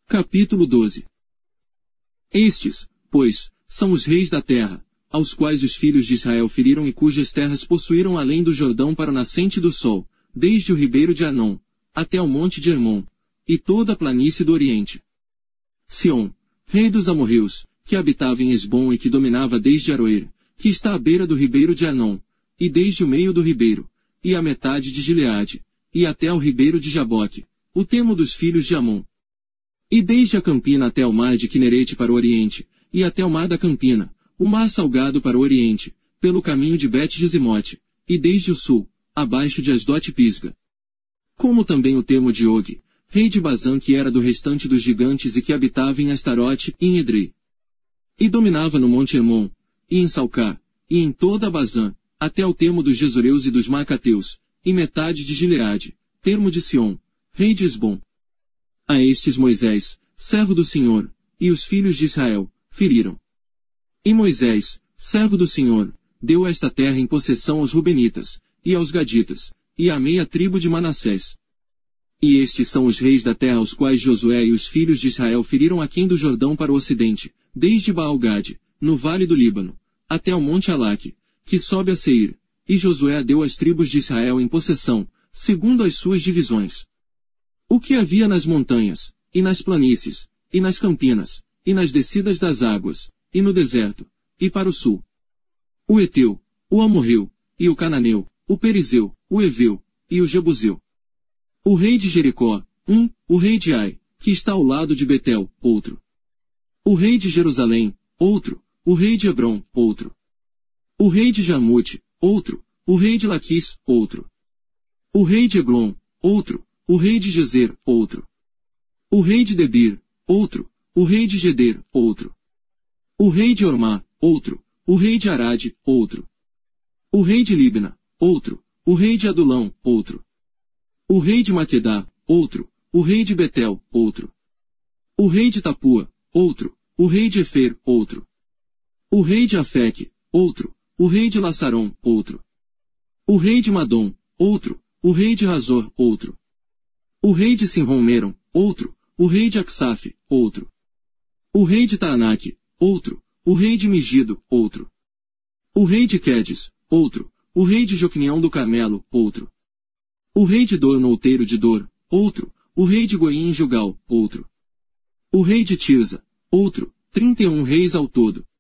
Capítulo 12. Estes, pois, são os reis da terra, aos quais os filhos de Israel feriram e cujas terras possuíram além do Jordão para o nascente do sol, desde o ribeiro de Arnon, até o monte de Hermon, e toda a planície do oriente. Sião, rei dos amorreus, que habitava em Esbom e que dominava desde Aroer, que está à beira do ribeiro de Arnon, e desde o meio do ribeiro, e a metade de Gileade, e até ao ribeiro de Jaboque, o termo dos filhos de Amon. E desde a campina até o mar de Quinerete para o oriente, e até o mar da campina, o mar salgado para o oriente, pelo caminho de Bet-Gesimote, e desde o sul, abaixo de Asdote Pisga. Como também o termo de Og, rei de Bazã, que era do restante dos gigantes e que habitava em Astarote e em Edrei. E dominava no monte Hermon, e em Salcá, e em toda a Bazã, até o termo dos Gesureus e dos Macateus, e metade de Gileade, termo de Sion, rei de Esbom. A estes Moisés, servo do Senhor, e os filhos de Israel, feriram. E Moisés, servo do Senhor, deu esta terra em possessão aos Rubenitas, e aos Gaditas, e à meia tribo de Manassés. E estes são os reis da terra aos quais Josué e os filhos de Israel feriram aquém do Jordão para o ocidente, desde Baal-Gade, no vale do Líbano, até ao monte Alaque, que sobe a Seir, e Josué deu as tribos de Israel em possessão, segundo as suas divisões. O que havia nas montanhas, e nas planícies, e nas campinas, e nas descidas das águas, e no deserto, e para o sul. O Eteu, o Amorreu, e o Cananeu, o Perizeu, o Eveu, e o Jebuseu. O rei de Jericó, o rei de Ai, que está ao lado de Betel, outro. O rei de Jerusalém, outro. O rei de Hebrom, outro. O rei de Jarmute, outro. O rei de Laquis, outro. O rei de Eglon, outro. O rei de Gezer, outro. O rei de Debir, outro. O rei de Geder, outro. O rei de Ormá, outro. O rei de Arade, outro. O rei de Libna, outro. O rei de Adulão, outro. O rei de Maquedá, outro. O rei de Betel, outro. O rei de Tapua, outro. O rei de Efer, outro. O rei de Afeque, outro. O rei de Laçaron, outro. O rei de Madom, outro. O rei de Razor, outro. O rei de Sinrom-Meron, outro. O rei de Aksaf, outro. O rei de Taanaque, outro. O rei de Megido, outro. O rei de Quedes, outro. O rei de Joquinião do Carmelo, outro. O rei de Dor no outeiro de Dor, outro. O rei de Goim em Gilgal, outro. O rei de Tirza, outro. 31 reis ao todo.